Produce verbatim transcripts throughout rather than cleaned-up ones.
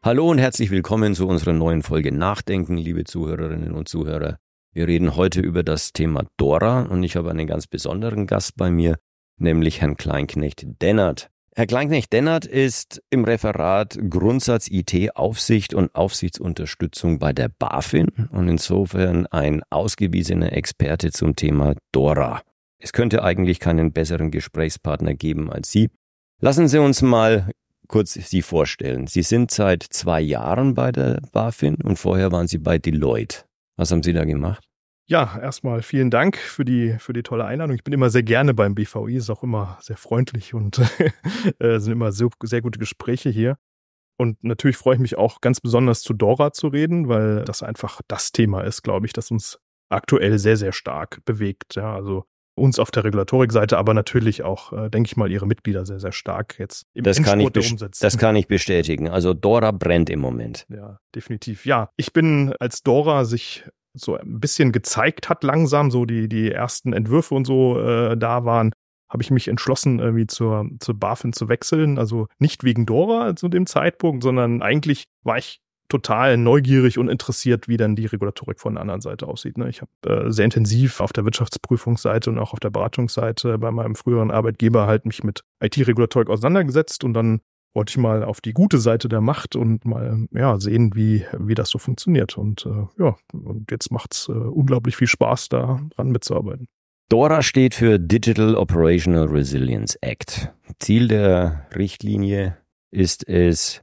Hallo und herzlich willkommen zu unserer neuen Folge Nachdenken, liebe Zuhörerinnen und Zuhörer. Wir reden heute über das Thema DORA und ich habe einen ganz besonderen Gast bei mir, nämlich Herrn Kleinknecht-Dennert. Herr Kleinknecht-Dennert ist im Referat Grundsatz I T-Aufsicht und Aufsichtsunterstützung bei der BaFin und insofern ein ausgewiesener Experte zum Thema DORA. Es könnte eigentlich keinen besseren Gesprächspartner geben als Sie. Lassen Sie uns mal kurz Sie vorstellen. Sie sind seit zwei Jahren bei der BaFin und vorher waren Sie bei Deloitte. Was haben Sie da gemacht? Ja, erstmal vielen Dank für die für die tolle Einladung. Ich bin immer sehr gerne beim B V I, ist auch immer sehr freundlich und äh, sind immer so, sehr gute Gespräche hier. Und natürlich freue ich mich auch ganz besonders zu DORA zu reden, weil das einfach das Thema ist, glaube ich, das uns aktuell sehr, sehr stark bewegt. Ja, also uns auf der Regulatorikseite, aber natürlich auch, äh, denke ich mal, ihre Mitglieder sehr, sehr stark jetzt im das kann ich der Umsetzung. Das kann ich bestätigen. Also DORA brennt im Moment. Ja, definitiv. Ja, ich bin, als DORA sich so ein bisschen gezeigt hat langsam, so die die ersten Entwürfe und so äh, da waren, habe ich mich entschlossen, irgendwie zur, zur BaFin zu wechseln. Also nicht wegen DORA zu dem Zeitpunkt, sondern eigentlich war ich total neugierig und interessiert, wie dann die Regulatorik von der anderen Seite aussieht. Ne? Ich habe äh, sehr intensiv auf der Wirtschaftsprüfungsseite und auch auf der Beratungsseite bei meinem früheren Arbeitgeber halt mich mit I T-Regulatorik auseinandergesetzt und dann wollte ich mal auf die gute Seite der Macht und mal ja sehen, wie wie das so funktioniert. Und äh, ja, und jetzt macht's äh, unglaublich viel Spaß, daran mitzuarbeiten. DORA steht für Digital Operational Resilience Act. Ziel der Richtlinie ist es,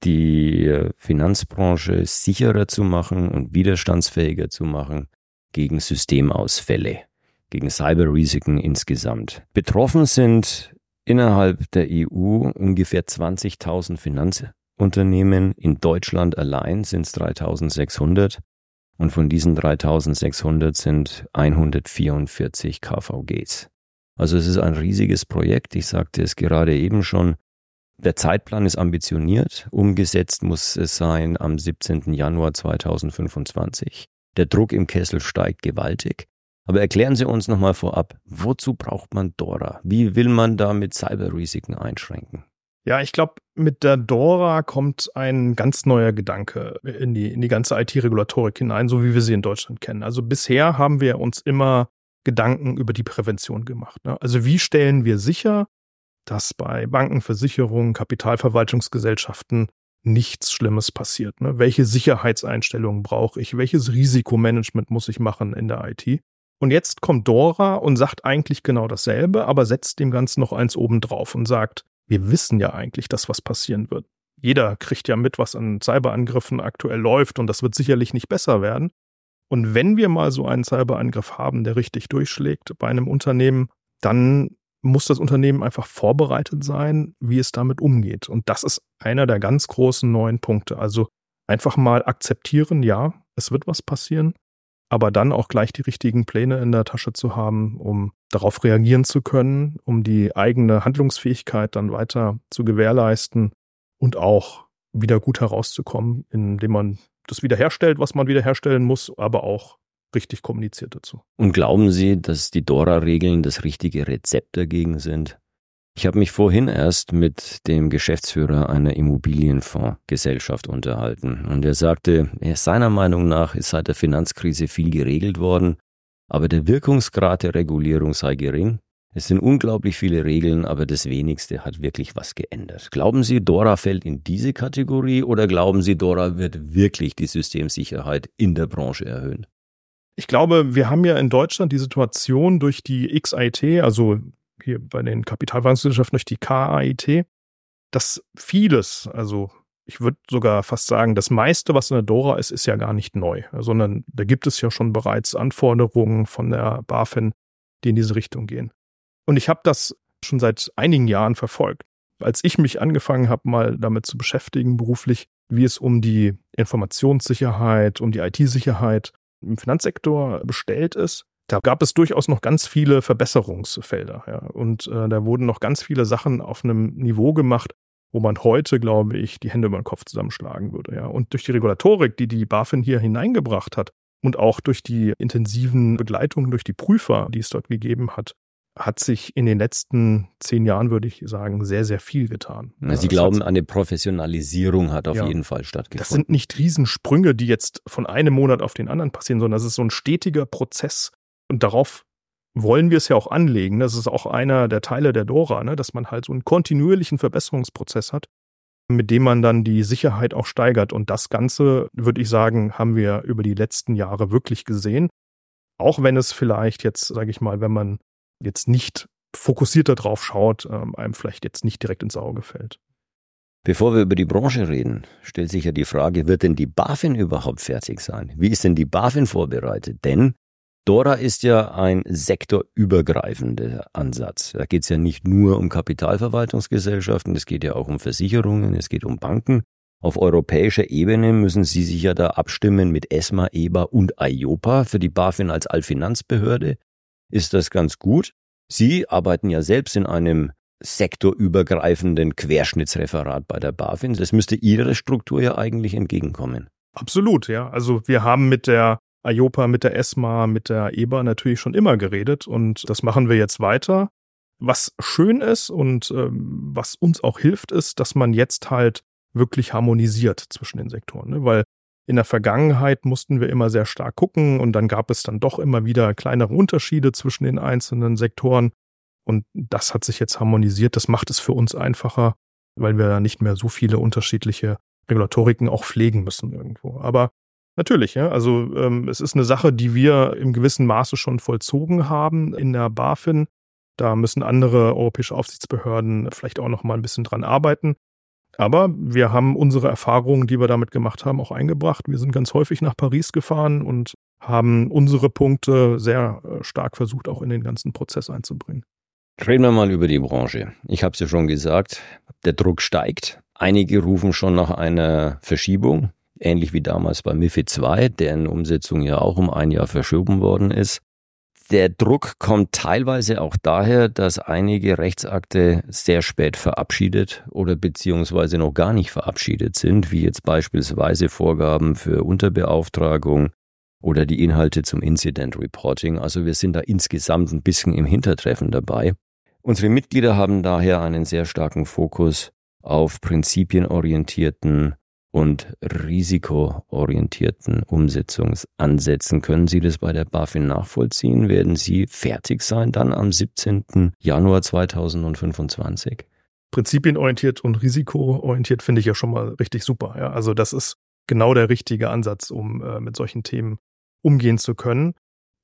die Finanzbranche sicherer zu machen und widerstandsfähiger zu machen gegen Systemausfälle, gegen Cyberrisiken insgesamt. Betroffen sind innerhalb der E U ungefähr zwanzigtausend Finanzunternehmen. In Deutschland allein sind es dreitausendsechshundert und von diesen dreitausendsechshundert sind hundertvierundvierzig K V Gs. Also es ist ein riesiges Projekt. Ich sagte es gerade eben schon. Der Zeitplan ist ambitioniert. Umgesetzt muss es sein am siebzehnten Januar zweitausendfünfundzwanzig. Der Druck im Kessel steigt gewaltig. Aber erklären Sie uns nochmal vorab, wozu braucht man DORA? Wie will man da mit Cyberrisiken einschränken? Ja, ich glaube, mit der DORA kommt ein ganz neuer Gedanke in die, in die ganze I T-Regulatorik hinein, so wie wir sie in Deutschland kennen. Also bisher haben wir uns immer Gedanken über die Prävention gemacht. Ne? Also wie stellen wir sicher, dass bei Banken, Versicherungen, Kapitalverwaltungsgesellschaften nichts Schlimmes passiert? Ne? Welche Sicherheitseinstellungen brauche ich? Welches Risikomanagement muss ich machen in der I T? Und jetzt kommt DORA und sagt eigentlich genau dasselbe, aber setzt dem Ganzen noch eins oben drauf und sagt, wir wissen ja eigentlich, dass was passieren wird. Jeder kriegt ja mit, was an Cyberangriffen aktuell läuft und das wird sicherlich nicht besser werden. Und wenn wir mal so einen Cyberangriff haben, der richtig durchschlägt bei einem Unternehmen, dann muss das Unternehmen einfach vorbereitet sein, wie es damit umgeht. Und das ist einer der ganz großen neuen Punkte. Also einfach mal akzeptieren, ja, es wird was passieren, aber dann auch gleich die richtigen Pläne in der Tasche zu haben, um darauf reagieren zu können, um die eigene Handlungsfähigkeit dann weiter zu gewährleisten und auch wieder gut herauszukommen, indem man das wiederherstellt, was man wiederherstellen muss, aber auch richtig kommuniziert dazu. Und glauben Sie, dass die DORA-Regeln das richtige Rezept dagegen sind? Ich habe mich vorhin erst mit dem Geschäftsführer einer Immobilienfondsgesellschaft unterhalten und er sagte, seiner Meinung nach ist seit der Finanzkrise viel geregelt worden, aber der Wirkungsgrad der Regulierung sei gering. Es sind unglaublich viele Regeln, aber das Wenigste hat wirklich was geändert. Glauben Sie, DORA fällt in diese Kategorie oder glauben Sie, DORA wird wirklich die Systemsicherheit in der Branche erhöhen? Ich glaube, wir haben ja in Deutschland die Situation durch die X I T, also hier bei den Kapitalverwaltungsgesellschaften durch die K A I T, dass vieles, also ich würde sogar fast sagen, das meiste, was in der DORA ist, ist ja gar nicht neu, sondern da gibt es ja schon bereits Anforderungen von der BaFin, die in diese Richtung gehen. Und ich habe das schon seit einigen Jahren verfolgt. Als ich mich angefangen habe, mal damit zu beschäftigen beruflich, wie es um die Informationssicherheit, um die I T-Sicherheit im Finanzsektor bestellt ist, da gab es durchaus noch ganz viele Verbesserungsfelder. Ja. Und äh, da wurden noch ganz viele Sachen auf einem Niveau gemacht, wo man heute, glaube ich, die Hände über den Kopf zusammenschlagen würde. Ja. Und durch die Regulatorik, die die BaFin hier hineingebracht hat und auch durch die intensiven Begleitungen durch die Prüfer, die es dort gegeben hat, hat sich in den letzten zehn Jahren, würde ich sagen, sehr, sehr viel getan. Na, Sie das glauben, eine Professionalisierung hat auf ja, jeden Fall stattgefunden. Das sind nicht Riesensprünge, die jetzt von einem Monat auf den anderen passieren, sondern das ist so ein stetiger Prozess. Und darauf wollen wir es ja auch anlegen. Das ist auch einer der Teile der Dora, ne, dass man halt so einen kontinuierlichen Verbesserungsprozess hat, mit dem man dann die Sicherheit auch steigert. Und das Ganze, würde ich sagen, haben wir über die letzten Jahre wirklich gesehen. Auch wenn es vielleicht jetzt, sage ich mal, wenn man jetzt nicht fokussierter drauf schaut, ähm, einem vielleicht jetzt nicht direkt ins Auge fällt. Bevor wir über die Branche reden, stellt sich ja die Frage, wird denn die BaFin überhaupt fertig sein? Wie ist denn die BaFin vorbereitet? Denn Dora ist ja ein sektorübergreifender Ansatz. Da geht es ja nicht nur um Kapitalverwaltungsgesellschaften, es geht ja auch um Versicherungen, es geht um Banken. Auf europäischer Ebene müssen Sie sich ja da abstimmen mit ESMA, E B A und EIOPA. Für die BaFin als Allfinanzbehörde ist das ganz gut. Sie arbeiten ja selbst in einem sektorübergreifenden Querschnittsreferat bei der BaFin. Das müsste Ihrer Struktur ja eigentlich entgegenkommen. Absolut, ja. Also wir haben mit der EIOPA, mit der ESMA, mit der E B A natürlich schon immer geredet und das machen wir jetzt weiter. Was schön ist und ähm, was uns auch hilft, ist, dass man jetzt halt wirklich harmonisiert zwischen den Sektoren, ne? Weil in der Vergangenheit mussten wir immer sehr stark gucken und dann gab es dann doch immer wieder kleinere Unterschiede zwischen den einzelnen Sektoren und das hat sich jetzt harmonisiert. Das macht es für uns einfacher, weil wir da nicht mehr so viele unterschiedliche Regulatoriken auch pflegen müssen irgendwo. Aber natürlich, ja, also ähm, es ist eine Sache, die wir im gewissen Maße schon vollzogen haben in der BaFin. Da müssen andere europäische Aufsichtsbehörden vielleicht auch noch mal ein bisschen dran arbeiten. Aber wir haben unsere Erfahrungen, die wir damit gemacht haben, auch eingebracht. Wir sind ganz häufig nach Paris gefahren und haben unsere Punkte sehr stark versucht, auch in den ganzen Prozess einzubringen. Reden wir mal über die Branche. Ich habe es ja schon gesagt, der Druck steigt. Einige rufen schon nach einer Verschiebung, ähnlich wie damals bei MiFID zwei, deren Umsetzung ja auch um ein Jahr verschoben worden ist. Der Druck kommt teilweise auch daher, dass einige Rechtsakte sehr spät verabschiedet oder beziehungsweise noch gar nicht verabschiedet sind, wie jetzt beispielsweise Vorgaben für Unterbeauftragung oder die Inhalte zum Incident Reporting. Also wir sind da insgesamt ein bisschen im Hintertreffen dabei. Unsere Mitglieder haben daher einen sehr starken Fokus auf prinzipienorientierten und risikoorientierten Umsetzungsansätzen. Können Sie das bei der BaFin nachvollziehen? Werden Sie fertig sein dann am siebzehnten Januar zweitausendfünfundzwanzig? Prinzipienorientiert und risikoorientiert finde ich ja schon mal richtig super. Ja, also das ist genau der richtige Ansatz, um äh, mit solchen Themen umgehen zu können.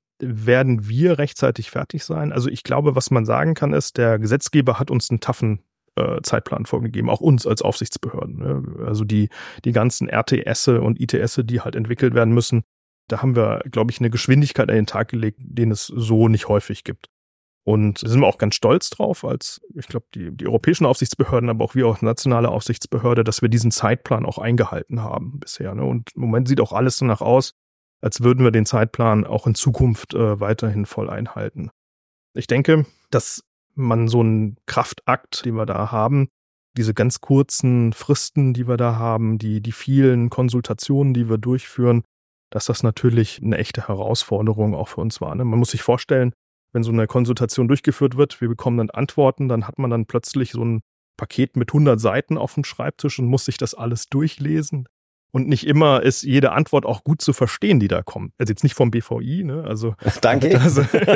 Werden wir rechtzeitig fertig sein? Also ich glaube, was man sagen kann, ist, der Gesetzgeber hat uns einen taffen Zeitplan vorgegeben, auch uns als Aufsichtsbehörden. Ne? Also die, die ganzen R T S und I T S, die halt entwickelt werden müssen, da haben wir, glaube ich, eine Geschwindigkeit an den Tag gelegt, den es so nicht häufig gibt. Und da sind wir auch ganz stolz drauf, als, ich glaube, die, die europäischen Aufsichtsbehörden, aber auch wir als nationale Aufsichtsbehörde, dass wir diesen Zeitplan auch eingehalten haben bisher. Ne? Und im Moment sieht auch alles danach aus, als würden wir den Zeitplan auch in Zukunft äh, weiterhin voll einhalten. Ich denke, dass man so einen Kraftakt, den wir da haben, diese ganz kurzen Fristen, die wir da haben, die, die vielen Konsultationen, die wir durchführen, dass das natürlich eine echte Herausforderung auch für uns war. Ne? Man muss sich vorstellen, wenn so eine Konsultation durchgeführt wird, wir bekommen dann Antworten, dann hat man dann plötzlich so ein Paket mit hundert Seiten auf dem Schreibtisch und muss sich das alles durchlesen. Und nicht immer ist jede Antwort auch gut zu verstehen, die da kommt. Also jetzt nicht vom B V I, ne? Also danke. Das,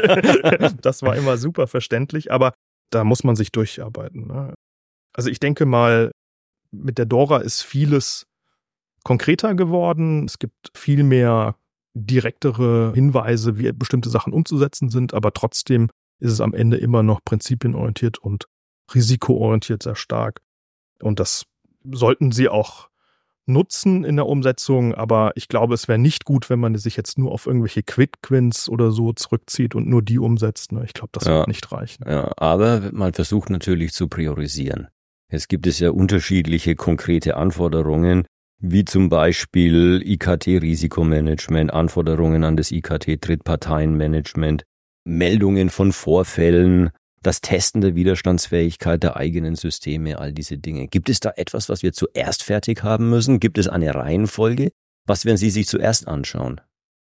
das war immer super verständlich, aber da muss man sich durcharbeiten. Ne? Also ich denke mal, mit der Dora ist vieles konkreter geworden. Es gibt viel mehr direktere Hinweise, wie bestimmte Sachen umzusetzen sind, aber trotzdem ist es am Ende immer noch prinzipienorientiert und risikoorientiert sehr stark. Und das sollten Sie auch nutzen in der Umsetzung, aber ich glaube, es wäre nicht gut, wenn man sich jetzt nur auf irgendwelche Quick-Wins oder so zurückzieht und nur die umsetzt. Ich glaube, das ja, wird nicht reichen. Ja, aber man versucht natürlich zu priorisieren. Es gibt es ja unterschiedliche konkrete Anforderungen, wie zum Beispiel I K T-Risikomanagement, Anforderungen an das I K T-Drittparteienmanagement, Meldungen von Vorfällen, das Testen der Widerstandsfähigkeit der eigenen Systeme, all diese Dinge. Gibt es da etwas, was wir zuerst fertig haben müssen? Gibt es eine Reihenfolge? Was werden Sie sich zuerst anschauen?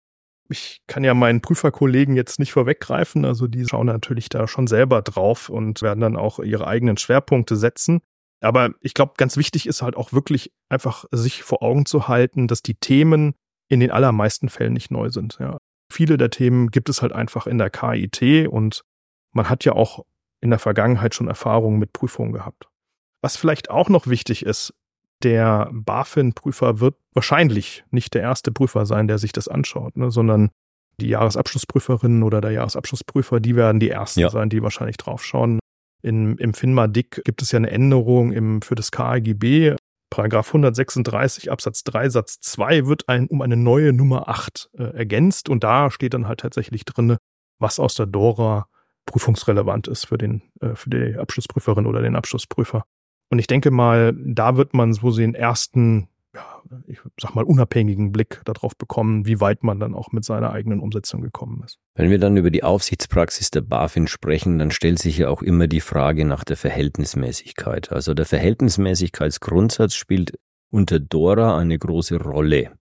Ich kann ja meinen Prüferkollegen jetzt nicht vorweggreifen, also die schauen natürlich da schon selber drauf und werden dann auch ihre eigenen Schwerpunkte setzen. Aber ich glaube, ganz wichtig ist halt auch wirklich einfach sich vor Augen zu halten, dass die Themen in den allermeisten Fällen nicht neu sind. Ja. Viele der Themen gibt es halt einfach in der K I T und man hat ja auch in der Vergangenheit schon Erfahrungen mit Prüfungen gehabt. Was vielleicht auch noch wichtig ist, der BaFin-Prüfer wird wahrscheinlich nicht der erste Prüfer sein, der sich das anschaut, ne, sondern die Jahresabschlussprüferin oder der Jahresabschlussprüfer, die werden die ersten ja. sein, die wahrscheinlich drauf schauen. In, Im FINMA-Dick gibt es ja eine Änderung im, für das K A G B. Paragraph hundertsechsunddreißig Absatz drei Satz zwei wird ein, um eine neue Nummer acht äh, ergänzt und da steht dann halt tatsächlich drin, was aus der Dora prüfungsrelevant ist für den, äh, für die Abschlussprüferin oder den Abschlussprüfer. Und ich denke mal, da wird man so den ersten, ja, ich sag mal, unabhängigen Blick darauf bekommen, wie weit man dann auch mit seiner eigenen Umsetzung gekommen ist. Wenn wir dann über die Aufsichtspraxis der BaFin sprechen, dann stellt sich ja auch immer die Frage nach der Verhältnismäßigkeit. Also der Verhältnismäßigkeitsgrundsatz spielt unter Dora eine große Rolle.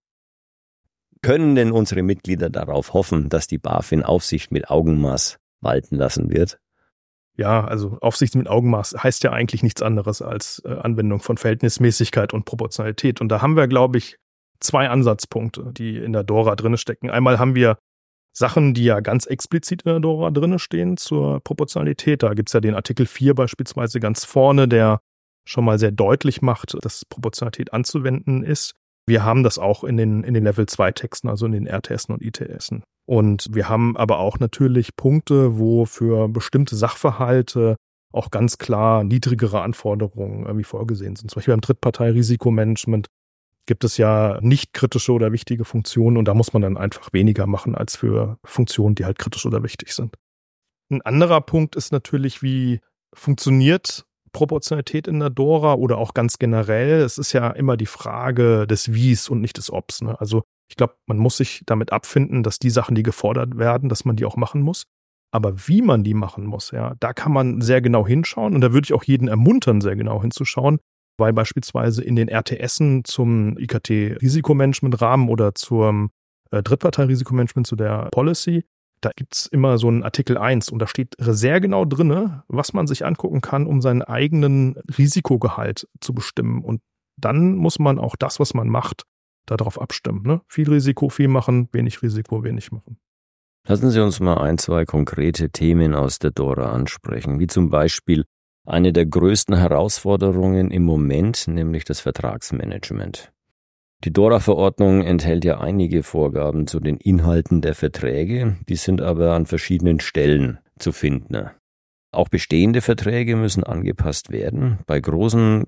Können denn unsere Mitglieder darauf hoffen, dass die BaFin Aufsicht mit Augenmaß walten lassen wird? Ja, also Aufsicht mit Augenmaß heißt ja eigentlich nichts anderes als äh, Anwendung von Verhältnismäßigkeit und Proportionalität. Und da haben wir, glaube ich, zwei Ansatzpunkte, die in der Dora drin stecken. Einmal haben wir Sachen, die ja ganz explizit in der Dora drin stehen zur Proportionalität. Da gibt's ja den Artikel vier beispielsweise ganz vorne, der schon mal sehr deutlich macht, dass Proportionalität anzuwenden ist. Wir haben das auch in den, in den Level zwei Texten, also in den R T S'en und I T S'en. Und wir haben aber auch natürlich Punkte, wo für bestimmte Sachverhalte auch ganz klar niedrigere Anforderungen irgendwie vorgesehen sind. Zum Beispiel beim Drittpartei-Risikomanagement gibt es ja nicht kritische oder wichtige Funktionen und da muss man dann einfach weniger machen als für Funktionen, die halt kritisch oder wichtig sind. Ein anderer Punkt ist natürlich, wie funktioniert Proportionalität in der Dora oder auch ganz generell. Es ist ja immer die Frage des Wies und nicht des Obs. Ne? Also ich glaube, man muss sich damit abfinden, dass die Sachen, die gefordert werden, dass man die auch machen muss. Aber wie man die machen muss, ja, da kann man sehr genau hinschauen und da würde ich auch jeden ermuntern, sehr genau hinzuschauen, weil beispielsweise in den R T S'en zum I K T-Risikomanagement-Rahmen oder zum äh, Drittpartei-Risikomanagement, zu der Policy, da gibt's immer so einen Artikel eins und da steht sehr genau drinne, was man sich angucken kann, um seinen eigenen Risikogehalt zu bestimmen. Und dann muss man auch das, was man macht, darauf abstimmen. Ne? Viel Risiko, viel machen, wenig Risiko, wenig machen. Lassen Sie uns mal ein, zwei konkrete Themen aus der Dora ansprechen, wie zum Beispiel eine der größten Herausforderungen im Moment, nämlich das Vertragsmanagement. Die Dora-Verordnung enthält ja einige Vorgaben zu den Inhalten der Verträge, die sind aber an verschiedenen Stellen zu finden. Auch bestehende Verträge müssen angepasst werden. Bei großen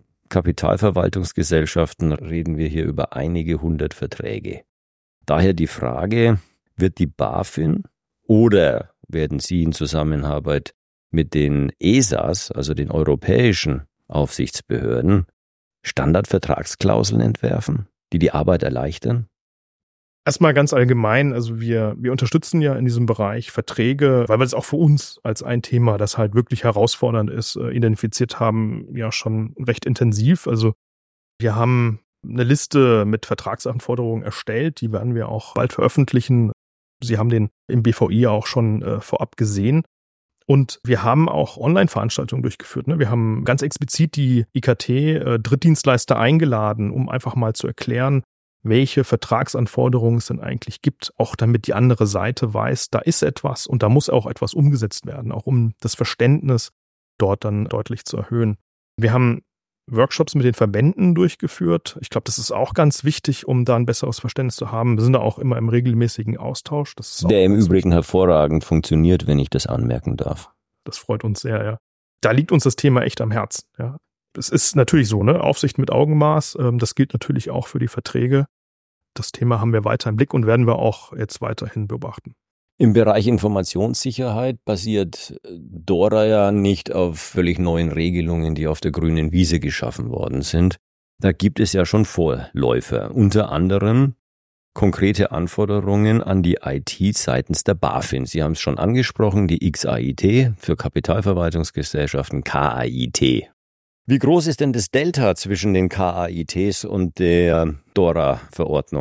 Kapitalverwaltungsgesellschaften reden wir hier über einige hundert Verträge. Daher die Frage, wird die BaFin oder werden Sie in Zusammenarbeit mit den E S As, also den europäischen Aufsichtsbehörden, Standardvertragsklauseln entwerfen, die die Arbeit erleichtern? Erstmal ganz allgemein, also wir, wir unterstützen ja in diesem Bereich Verträge, weil wir das auch für uns als ein Thema, das halt wirklich herausfordernd ist, identifiziert haben, ja schon recht intensiv. Also wir haben eine Liste mit Vertragsanforderungen erstellt, die werden wir auch bald veröffentlichen. Sie haben den im B V I auch schon äh, vorab gesehen. Und wir haben auch Online-Veranstaltungen durchgeführt. Ne? Wir haben ganz explizit die I K T-Drittdienstleister eingeladen, um einfach mal zu erklären, welche Vertragsanforderungen es denn eigentlich gibt, auch damit die andere Seite weiß, da ist etwas und da muss auch etwas umgesetzt werden, auch um das Verständnis dort dann deutlich zu erhöhen. Wir haben Workshops mit den Verbänden durchgeführt. Ich glaube, das ist auch ganz wichtig, um da ein besseres Verständnis zu haben. Wir sind da auch immer im regelmäßigen Austausch. Das ist Der im Übrigen wichtig. Hervorragend funktioniert, wenn ich das anmerken darf. Das freut uns sehr, ja. Da liegt uns das Thema echt am Herzen, ja. Es ist natürlich so, ne? Aufsicht mit Augenmaß. Das gilt natürlich auch für die Verträge. Das Thema haben wir weiter im Blick und werden wir auch jetzt weiterhin beobachten. Im Bereich Informationssicherheit basiert Dora ja nicht auf völlig neuen Regelungen, die auf der grünen Wiese geschaffen worden sind. Da gibt es ja schon Vorläufer, unter anderem konkrete Anforderungen an die I T seitens der BaFin. Sie haben es schon angesprochen, die X A I T für Kapitalverwaltungsgesellschaften, K A I T. Wie groß ist denn das Delta zwischen den K A I Ts und der Dora-Verordnung?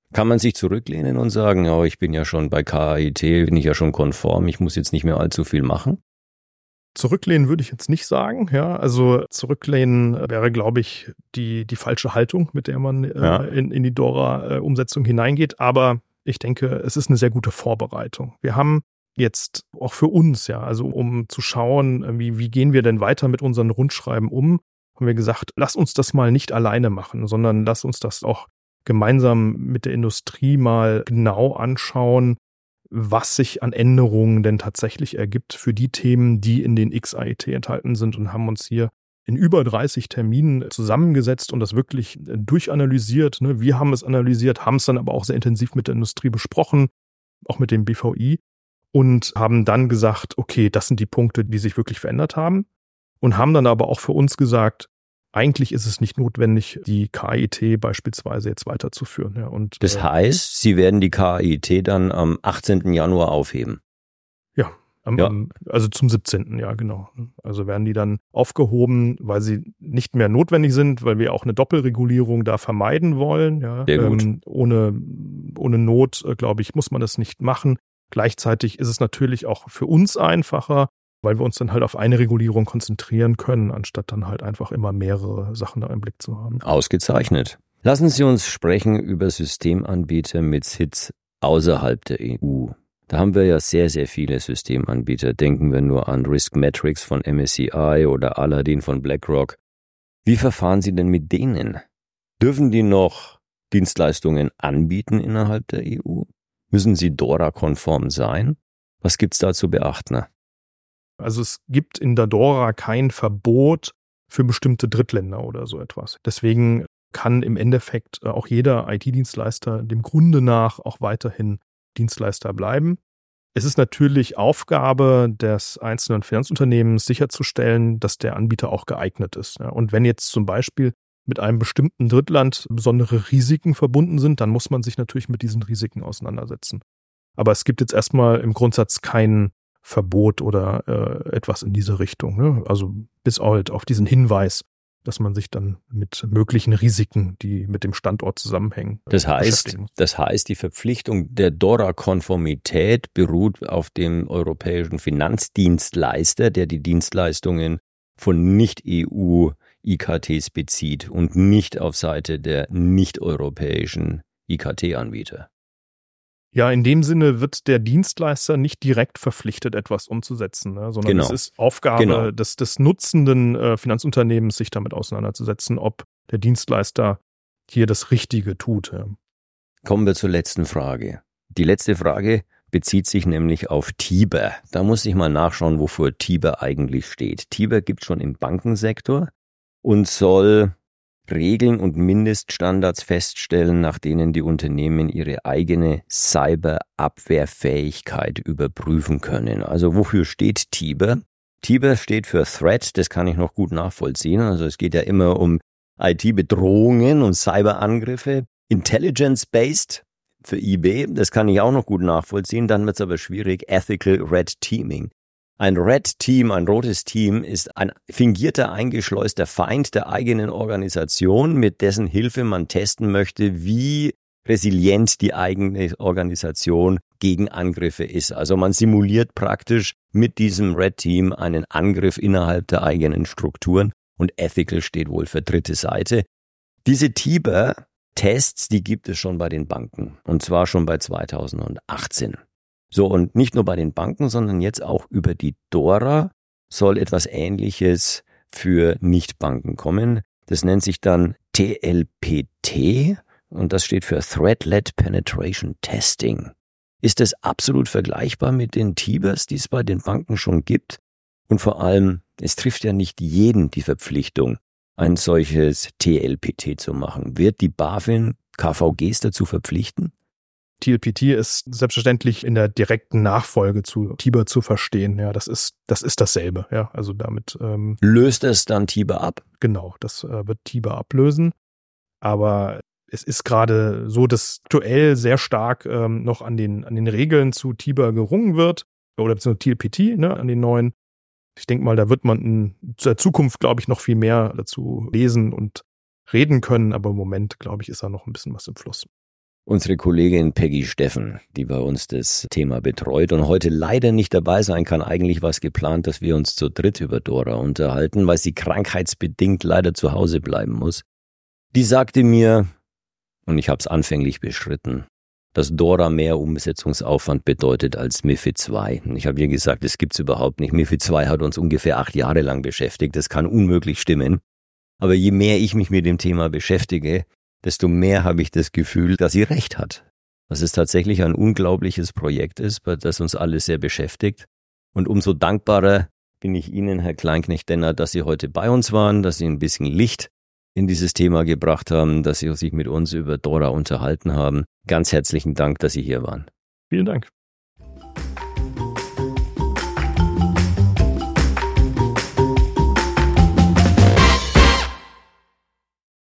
Kann man sich zurücklehnen und sagen, ja, ich bin ja schon bei K A I T, bin ich ja schon konform, ich muss jetzt nicht mehr allzu viel machen? Zurücklehnen würde ich jetzt nicht sagen, ja. Also zurücklehnen wäre, glaube ich, die, die falsche Haltung, mit der man äh, Ja. in, in die DORA-Umsetzung hineingeht. Aber ich denke, es ist eine sehr gute Vorbereitung. Wir haben jetzt auch für uns, ja, also um zu schauen, wie, wie gehen wir denn weiter mit unseren Rundschreiben um, haben wir gesagt, lass uns das mal nicht alleine machen, sondern lass uns das auch gemeinsam mit der Industrie mal genau anschauen, was sich an Änderungen denn tatsächlich ergibt für die Themen, die in den X A I T enthalten sind, und haben uns hier in über dreißig Terminen zusammengesetzt und das wirklich durchanalysiert. Wir haben es analysiert, haben es dann aber auch sehr intensiv mit der Industrie besprochen, auch mit dem B V I, und haben dann gesagt, okay, das sind die Punkte, die sich wirklich verändert haben, und haben dann aber auch für uns gesagt, eigentlich ist es nicht notwendig, die K I T beispielsweise jetzt weiterzuführen. Ja, und, das heißt, Sie werden die K I T dann am achtzehnten Januar aufheben? Ja, am, ja. Am, also zum siebzehnten Ja, genau. Also werden die dann aufgehoben, weil sie nicht mehr notwendig sind, weil wir auch eine Doppelregulierung da vermeiden wollen. Ja. Sehr gut. Ähm, ohne, ohne Not, glaube ich, muss man das nicht machen. Gleichzeitig ist es natürlich auch für uns einfacher, weil wir uns dann halt auf eine Regulierung konzentrieren können, anstatt dann halt einfach immer mehrere Sachen da im Blick zu haben. Ausgezeichnet. Lassen Sie uns sprechen über Systemanbieter mit Sitz außerhalb der E U. Da haben wir ja sehr, sehr viele Systemanbieter. Denken wir nur an Riskmetrics von M S C I oder Aladdin von BlackRock. Wie verfahren Sie denn mit denen? Dürfen die noch Dienstleistungen anbieten innerhalb der E U? Müssen sie DORA-konform sein? Was gibt's da zu beachten? Also es gibt in der DORA kein Verbot für bestimmte Drittländer oder so etwas. Deswegen kann im Endeffekt auch jeder I T-Dienstleister dem Grunde nach auch weiterhin Dienstleister bleiben. Es ist natürlich Aufgabe des einzelnen Finanzunternehmens sicherzustellen, dass der Anbieter auch geeignet ist. Und wenn jetzt zum Beispiel mit einem bestimmten Drittland besondere Risiken verbunden sind, dann muss man sich natürlich mit diesen Risiken auseinandersetzen. Aber es gibt jetzt erstmal im Grundsatz kein Verbot oder äh, etwas in diese Richtung. Ne? Also bis halt auf diesen Hinweis, dass man sich dann mit möglichen Risiken, die mit dem Standort zusammenhängen, das heißt, das heißt, die Verpflichtung der DORA-Konformität beruht auf dem europäischen Finanzdienstleister, der die Dienstleistungen von Nicht-E U-I K Ts bezieht und nicht auf Seite der nicht-europäischen I K T-Anbieter. Ja, in dem Sinne wird der Dienstleister nicht direkt verpflichtet, etwas umzusetzen, ne? Sondern genau. Es ist Aufgabe genau. des, des nutzenden äh, Finanzunternehmens, sich damit auseinanderzusetzen, ob der Dienstleister hier das Richtige tut. Ja. Kommen wir zur letzten Frage. Die letzte Frage bezieht sich nämlich auf TIBER. Da muss ich mal nachschauen, wofür TIBER eigentlich steht. TIBER gibt es schon im Bankensektor und soll Regeln und Mindeststandards feststellen, nach denen die Unternehmen ihre eigene Cyberabwehrfähigkeit überprüfen können. Also wofür steht TIBER? TIBER steht für Threat, das kann ich noch gut nachvollziehen. Also es geht ja immer um I T-Bedrohungen und Cyberangriffe. Intelligence-based für I B, das kann ich auch noch gut nachvollziehen. Dann wird es aber schwierig. Ethical Red Teaming. Ein Red Team, ein rotes Team, ist ein fingierter, eingeschleuster Feind der eigenen Organisation, mit dessen Hilfe man testen möchte, wie resilient die eigene Organisation gegen Angriffe ist. Also man simuliert praktisch mit diesem Red Team einen Angriff innerhalb der eigenen Strukturen, und Ethical steht wohl für dritte Seite. Diese TIBER-Tests, die gibt es schon bei den Banken, und zwar schon bei zweitausendachtzehn. So, und nicht nur bei den Banken, sondern jetzt auch über die DORA soll etwas Ähnliches für Nichtbanken kommen. Das nennt sich dann T L P T und das steht für Threat-Led Penetration Testing. Ist das absolut vergleichbar mit den TIBERs, die es bei den Banken schon gibt? Und vor allem, es trifft ja nicht jeden die Verpflichtung, ein solches T L P T zu machen. Wird die BaFin K V Gs dazu verpflichten? T L P T ist selbstverständlich in der direkten Nachfolge zu TIBER zu verstehen. Ja, das ist das ist dasselbe. Ja, also damit ähm, löst es dann TIBER ab? Genau, das äh, wird TIBER ablösen. Aber es ist gerade so, dass aktuell sehr stark ähm, noch an den an den Regeln zu TIBER gerungen wird oder beziehungsweise T L P T, ne, an den neuen. Ich denke mal, da wird man in der Zukunft, glaube ich, noch viel mehr dazu lesen und reden können. Aber im Moment, glaube ich, ist da noch ein bisschen was im Fluss. unsere Kollegin Peggy Steffen, die bei uns das Thema betreut und heute leider nicht dabei sein kann. Eigentlich war es geplant, dass wir uns zu dritt über Dora unterhalten, weil sie krankheitsbedingt leider zu Hause bleiben muss. Die sagte mir, und ich habe es anfänglich bestritten, dass Dora mehr Umsetzungsaufwand bedeutet als MiFID zwei. Und ich habe ihr gesagt, das gibt's überhaupt nicht. MiFID zwei hat uns ungefähr acht Jahre lang beschäftigt. Das kann unmöglich stimmen. Aber je mehr ich mich mit dem Thema beschäftige, desto mehr habe ich das Gefühl, dass sie recht hat. Dass es tatsächlich ein unglaubliches Projekt ist, das uns alle sehr beschäftigt. Und umso dankbarer bin ich Ihnen, Herr Kleinknecht-Denner, dass Sie heute bei uns waren, dass Sie ein bisschen Licht in dieses Thema gebracht haben, dass Sie sich mit uns über Dora unterhalten haben. Ganz herzlichen Dank, dass Sie hier waren. Vielen Dank.